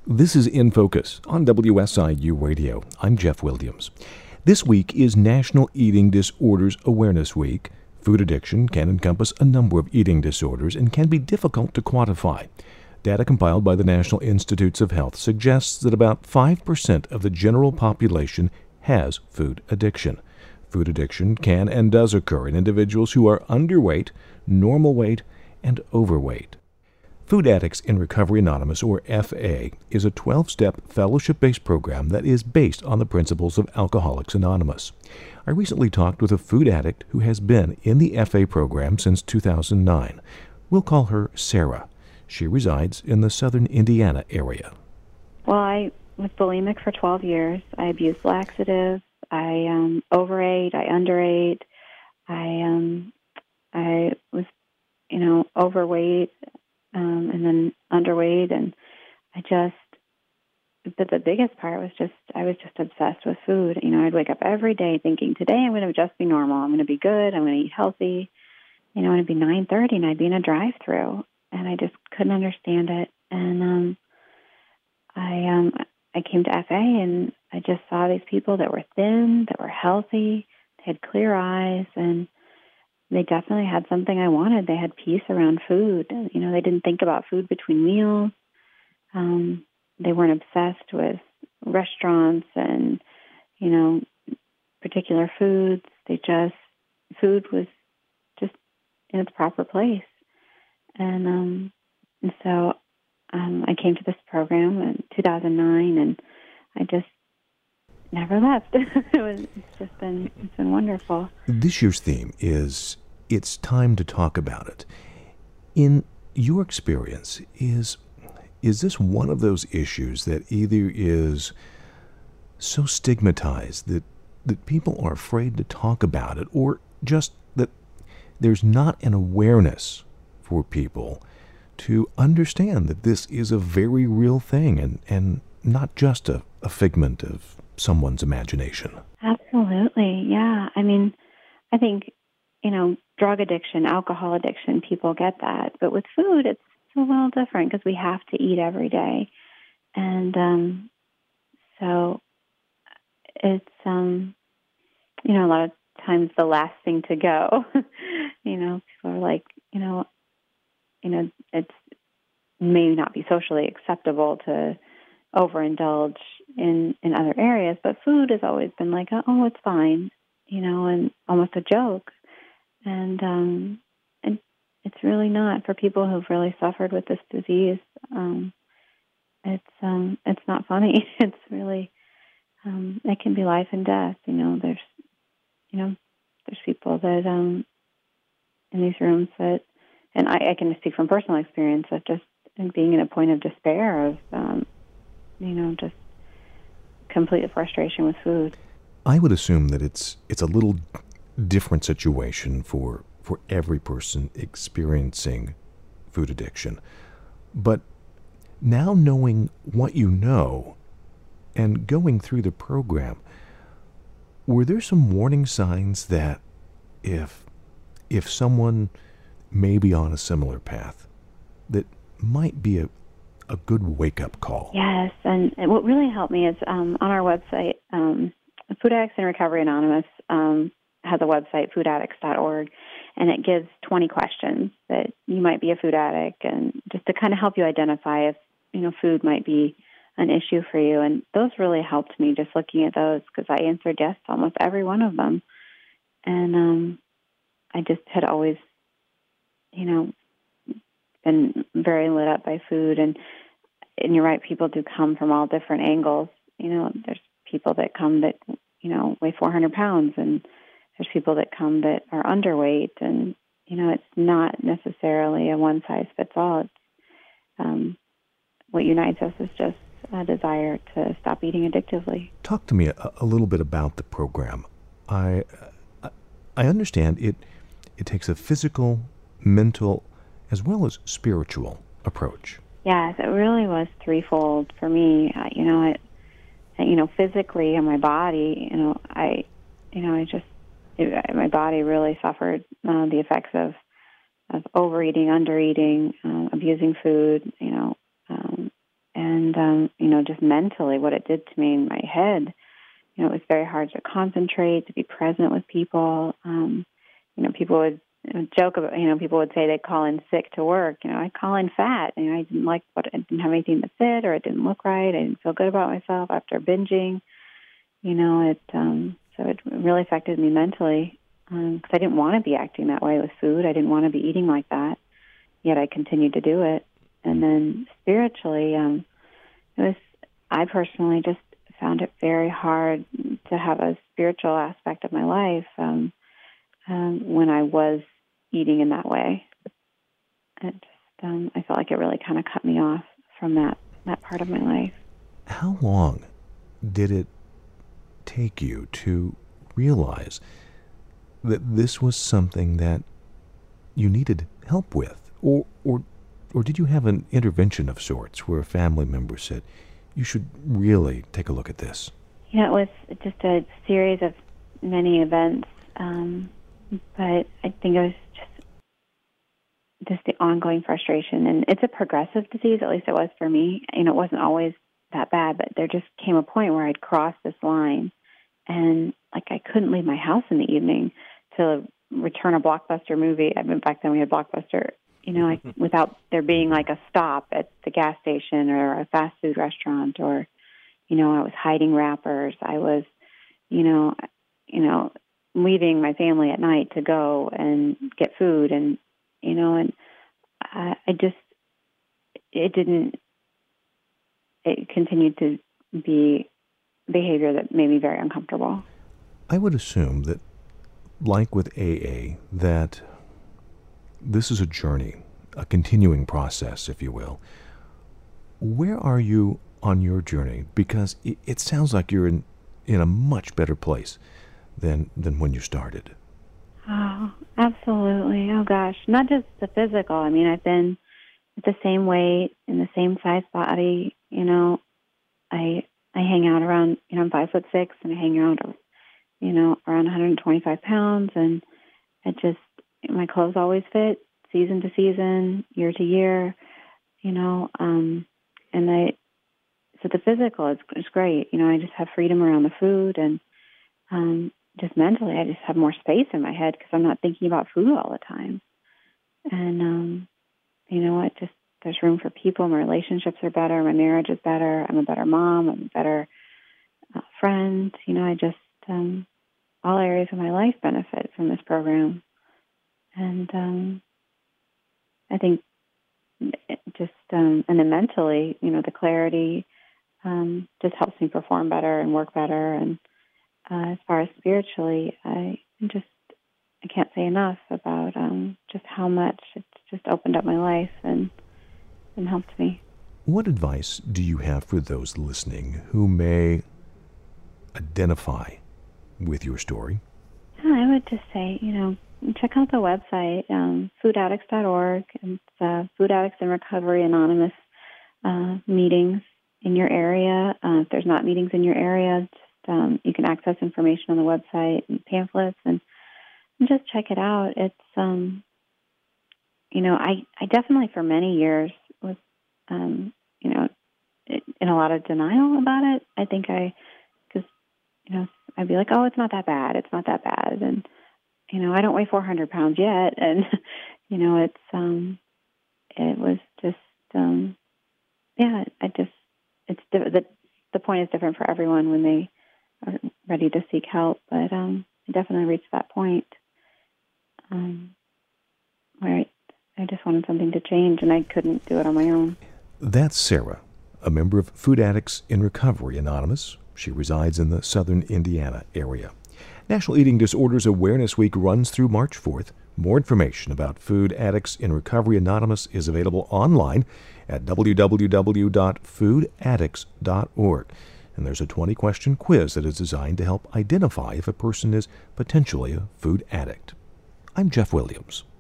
This is In Focus on WSIU Radio. I'm Jeff Williams. This week is National Eating Disorders Awareness Week. Food addiction can encompass a number of eating disorders and can be difficult to quantify. Data compiled by the National Institutes of Health suggests that about 5% of the general population has food addiction. Food addiction can and does occur in individuals who are underweight, normal weight, and overweight. Food Addicts in Recovery Anonymous, or FA, is a 12-step fellowship-based program that is based on the principles of Alcoholics Anonymous. I recently talked with a food addict who has been in the FA program since 2009. We'll call her Sarah. She resides in the southern Indiana area. Well, I was bulimic for 12 years. I abused laxatives. I overate. I underate. I was, overweight. And then underweight, and but the biggest part was I was just obsessed with food. I'd wake up every day thinking, today I'm going to just be normal. I'm going to be good. I'm going to eat healthy. And it'd be 9:30, and I'd be in a drive-through, and I just couldn't understand it. And I came to FA, and I just saw these people that were thin, that were healthy, they had clear eyes, and they definitely had something I wanted. They had peace around food. They didn't think about food between meals. They weren't obsessed with restaurants and, particular foods. Food was just in its proper place. And so I came to this program in 2009, and I just never left. It's been wonderful. This year's theme is It's Time to Talk About It. In your experience, is this one of those issues that either is so stigmatized that people are afraid to talk about it, or just that there's not an awareness for people to understand that this is a very real thing and not just a figment of someone's imagination? Absolutely, yeah. I think, drug addiction, alcohol addiction, people get that. But with food, it's a little different because we have to eat every day. And so it's, a lot of times the last thing to go. People are like, it's may not be socially acceptable to overindulge in other areas, but food has always been like, oh, it's fine, and almost a joke. And it's really not for people who've really suffered with this disease. It's not funny. It's really, it can be life and death. There's people that in these rooms that, and I can speak from personal experience of just being in a point of despair of, just complete frustration with food. I would assume that it's a little different situation for every person experiencing food addiction. But now knowing what you know and going through the program, were there some warning signs that if someone may be on a similar path, that might be a good wake-up call? Yes, and what really helped me is on our website, Food Addicts in Recovery Anonymous has a website, foodaddicts.org, and it gives 20 questions that you might be a food addict, and just to kind of help you identify if, food might be an issue for you. And those really helped me, just looking at those, because I answered yes to almost every one of them. And I just had always, been very lit up by food. And you're right, people do come from all different angles. There's people that come that, weigh 400 pounds, and there's people that come that are underweight, and, it's not necessarily a one-size-fits-all. It's, what unites us is just a desire to stop eating addictively. Talk to me a little bit about the program. I understand it takes a physical, mental, as well as spiritual approach. Yes, it really was threefold for me. Physically in my body, my body really suffered the effects of overeating, undereating, abusing food, And, just mentally what it did to me in my head, it was very hard to concentrate, to be present with people. People would joke about, people would say they'd call in sick to work. I'd call in fat. I didn't have anything to fit, or it didn't look right. I didn't feel good about myself after binging. So it really affected me mentally, because I didn't want to be acting that way with food. I didn't want to be eating like that, yet I continued to do it. And then spiritually, I personally just found it very hard to have a spiritual aspect of my life when I was eating in that way. I felt like it really kind of cut me off from that part of my life. How long did it take you to realize that this was something that you needed help with? Or did you have an intervention of sorts where a family member said, you should really take a look at this? It was just a series of many events, but I think it was just the ongoing frustration. And it's a progressive disease, at least it was for me. It wasn't always that bad, but there just came a point where I'd crossed this line, and I couldn't leave my house in the evening to return a Blockbuster movie. I mean, back then we had Blockbuster, without there being a stop at the gas station or a fast food restaurant, or, I was hiding wrappers. I was, leaving my family at night to go and get food, and it continued to be behavior that made me very uncomfortable. I would assume that, like with AA, that this is a journey, a continuing process, if you will. Where are you on your journey? Because it sounds like you're in a much better place than when you started. Oh, absolutely. Oh, gosh. Not just the physical. I mean, I've been at the same weight, in the same size body. I hang out around, I'm 5'6", and I hang around, around 125 pounds, and my clothes always fit, season to season, year to year, so the physical is great. I just have freedom around the food, and just mentally, I just have more space in my head because I'm not thinking about food all the time. And, there's room for people. My relationships are better. My marriage is better. I'm a better mom. I'm a better friend. All areas of my life benefit from this program. And I think and then mentally, the clarity just helps me perform better and work better. And as far as spiritually, I can't say enough about just how much it's just opened up my life and helped me. What advice do you have for those listening who may identify with your story? I would just say, check out the website, foodaddicts.org. It's Food Addicts in Recovery Anonymous meetings in your area. If there's not meetings in your area, you can access information on the website and pamphlets, and just check it out. It's, I definitely for many years was, in a lot of denial about it. I think because I'd be like, oh, it's not that bad. It's not that bad. And, I don't weigh 400 pounds yet. And, it was just, the point is different for everyone when they are ready to seek help. But I definitely reached that point where I just wanted something to change, and I couldn't do it on my own. That's Sarah, a member of Food Addicts in Recovery Anonymous. She resides in the southern Indiana area. National Eating Disorders Awareness Week runs through March 4th. More information about Food Addicts in Recovery Anonymous is available online at www.foodaddicts.org. And there's a 20-question quiz that is designed to help identify if a person is potentially a food addict. I'm Jeff Williams.